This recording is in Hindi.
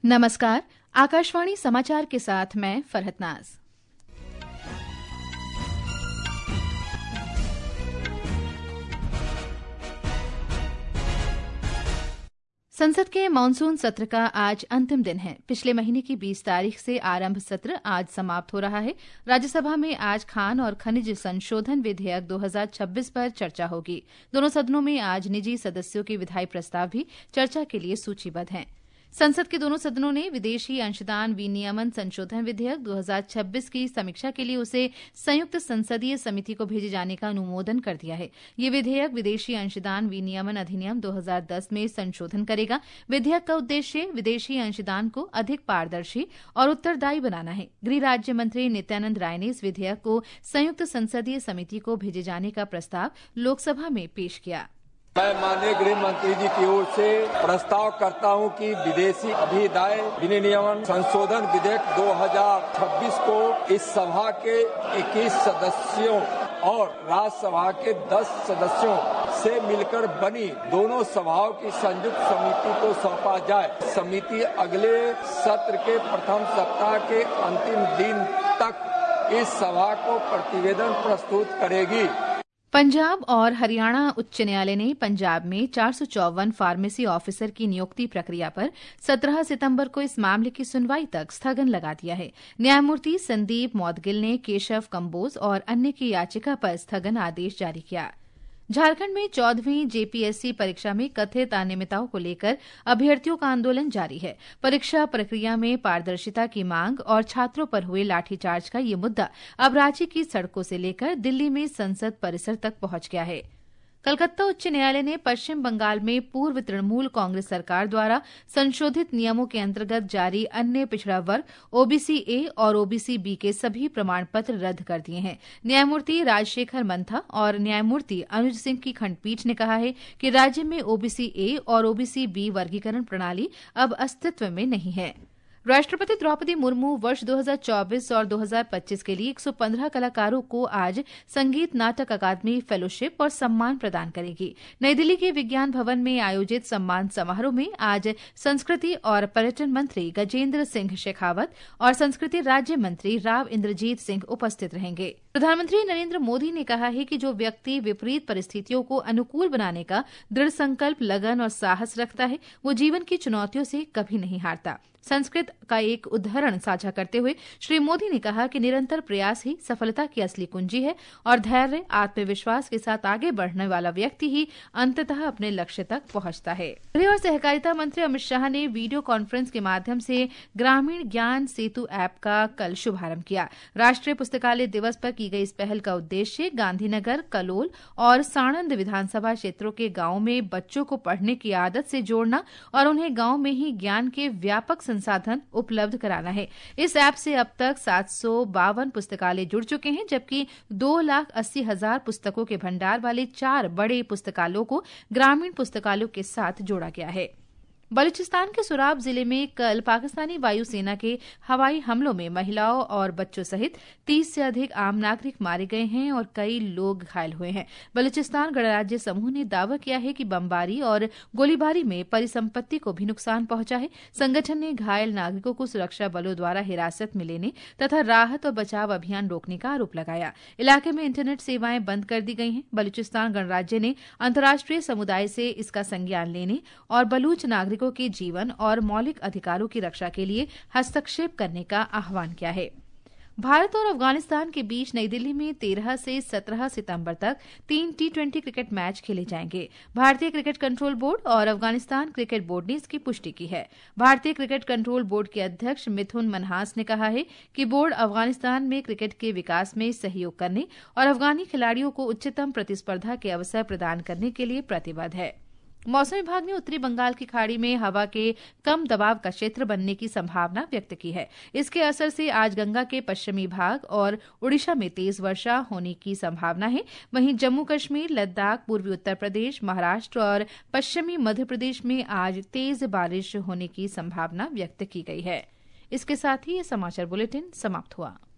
नमस्कार। आकाशवाणी समाचार के साथ मैं फरहत नाज। संसद के मानसून सत्र का आज अंतिम दिन है। पिछले महीने की 20 तारीख से आरंभ सत्र आज समाप्त हो रहा है। राज्यसभा में आज खान और खनिज संशोधन विधेयक 2026 पर चर्चा होगी। दोनों सदनों में आज निजी सदस्यों के विधायी प्रस्ताव भी चर्चा के लिए सूचीबद्ध हैं। संसद के दोनों सदनों ने विदेशी अंशदान विनियमन संशोधन विधेयक 2026 की समीक्षा के लिए उसे संयुक्त संसदीय समिति को भेजे जाने का अनुमोदन कर दिया है। ये विधेयक विदेशी अंशदान विनियमन अधिनियम 2010 में संशोधन करेगा। विधेयक का उद्देश्य विदेशी अंशदान को अधिक पारदर्शी और उत्तरदायी बनाना है। गृह राज्य मंत्री नित्यानंद राय ने इस विधेयक को संयुक्त संसदीय समिति को भेजे जाने का प्रस्ताव लोकसभा में पेश किया। मैं माननीय गृह मंत्री जी की ओर से प्रस्ताव करता हूं कि विदेशी अधिदाय विनियमन संशोधन विधेयक 2026 को इस सभा के 21 सदस्यों और राज्यसभा के 10 सदस्यों से मिलकर बनी दोनों सभाओं की संयुक्त समिति को सौंपा जाए। समिति अगले सत्र के प्रथम सप्ताह के अंतिम दिन तक इस सभा को प्रतिवेदन प्रस्तुत करेगी। पंजाब और हरियाणा उच्च न्यायालय ने पंजाब में 454 फार्मेसी ऑफिसर की नियुक्ति प्रक्रिया पर 17 सितंबर को इस मामले की सुनवाई तक स्थगन लगा दिया है। न्यायमूर्ति संदीप मौदगिल ने केशव कंबोज और अन्य की याचिका पर स्थगन आदेश जारी किया। झारखंड में 14वीं जेपीएससी परीक्षा में कथित अनियमितताओं को लेकर अभ्यर्थियों का आंदोलन जारी है। परीक्षा प्रक्रिया में पारदर्शिता की मांग और छात्रों पर हुए लाठीचार्ज का ये मुद्दा अब राज्य की सड़कों से लेकर दिल्ली में संसद परिसर तक पहुंच गया है। कलकत्ता उच्च न्यायालय ने पश्चिम बंगाल में पूर्व तृणमूल कांग्रेस सरकार द्वारा संशोधित नियमों के अंतर्गत जारी अन्य पिछड़ा वर्ग ओबीसी ए और ओबीसी बी के सभी प्रमाण पत्र रद्द कर दिए हैं। न्यायमूर्ति राजशेखर मंथा और न्यायमूर्ति अनुज सिंह की खंडपीठ ने कहा है कि राज्य में ओबीसी ए और ओबीसी बी वर्गीकरण प्रणाली अब अस्तित्व में नहीं है। राष्ट्रपति द्रौपदी मुर्मू वर्ष 2024 और 2025 के लिए 115 कलाकारों को आज संगीत नाटक अकादमी फेलोशिप और सम्मान प्रदान करेगी। नई दिल्ली के विज्ञान भवन में आयोजित सम्मान समारोह में आज संस्कृति और पर्यटन मंत्री गजेंद्र सिंह शेखावत और संस्कृति राज्य मंत्री राव इंद्रजीत सिंह उपस्थित रहेंगे। प्रधानमंत्री नरेंद्र मोदी ने कहा है कि जो व्यक्ति विपरीत परिस्थितियों को अनुकूल बनाने का दृढ़ संकल्प, लगन और साहस रखता है, वो जीवन की चुनौतियों से कभी नहीं हारता। संस्कृत का एक उदाहरण साझा करते हुए श्री मोदी ने कहा कि निरंतर प्रयास ही सफलता की असली कुंजी है और धैर्य, आत्मविश्वास के साथ आगे बढ़ने वाला व्यक्ति ही अंततः अपने लक्ष्य तक पहुंचता है। गृह और सहकारिता मंत्री अमित शाह ने वीडियो कॉन्फ्रेंस के माध्यम से ग्रामीण ज्ञान सेतु ऐप का कल शुभारंभ किया। राष्ट्रीय पुस्तकालय दिवस पर की गई इस पहल का उद्देश्य गांधीनगर, कलोल और साणंद विधानसभा क्षेत्रों के गांवों में बच्चों को पढ़ने की आदत से जोड़ना और उन्हें गांव में ही ज्ञान के व्यापक संसाधन उपलब्ध कराना है। इस ऐप से अब तक 752 पुस्तकालय जुड़ चुके हैं, जबकि 2,80,000 पुस्तकों के भंडार वाले 4 बड़े पुस्तकालयों को ग्रामीण पुस्तकालयों के साथ जोड़ा गया है। बलूचिस्तान के सुराब जिले में कल पाकिस्तानी वायुसेना के हवाई हमलों में महिलाओं और बच्चों सहित 30 से अधिक आम नागरिक मारे गए हैं और कई लोग घायल हुए हैं। बलूचिस्तान गणराज्य समूह ने दावा किया है कि बमबारी और गोलीबारी में परिसंपत्ति को भी नुकसान पहुंचा है। संगठन ने घायल नागरिकों को सुरक्षा बलों द्वारा हिरासत में लेने तथा राहत और बचाव अभियान रोकने का आरोप लगाया। इलाके में इंटरनेट सेवाएं बंद कर दी गई हैं। बलूचिस्तान गणराज्य ने अंतर्राष्ट्रीय समुदाय से इसका संज्ञान लेने और बलूच नागरिकों के जीवन और मौलिक अधिकारों की रक्षा के लिए हस्तक्षेप करने का आह्वान किया है। भारत और अफगानिस्तान के बीच नई दिल्ली में 13 से 17 सितंबर तक 3 टी20 क्रिकेट मैच खेले जाएंगे। भारतीय क्रिकेट कंट्रोल बोर्ड और अफगानिस्तान क्रिकेट बोर्ड ने इसकी पुष्टि की है। भारतीय क्रिकेट कंट्रोल बोर्ड के अध्यक्ष मिथुन मनहास ने कहा है कि बोर्ड अफगानिस्तान में क्रिकेट के विकास में सहयोग करने और अफगानी खिलाड़ियों को उच्चतम प्रतिस्पर्धा के अवसर प्रदान करने के लिए प्रतिबद्ध है। मौसम विभाग ने उत्तरी बंगाल की खाड़ी में हवा के कम दबाव का क्षेत्र बनने की संभावना व्यक्त की है। इसके असर से आज गंगा के पश्चिमी भाग और ओडिशा में तेज वर्षा होने की संभावना है। वहीं जम्मू कश्मीर, लद्दाख, पूर्वी उत्तर प्रदेश, महाराष्ट्र और पश्चिमी मध्य प्रदेश में आज तेज बारिश होने की संभावना व्यक्त की गई है। इसके साथ ही ये समाचार बुलेटिन समाप्त हुआ।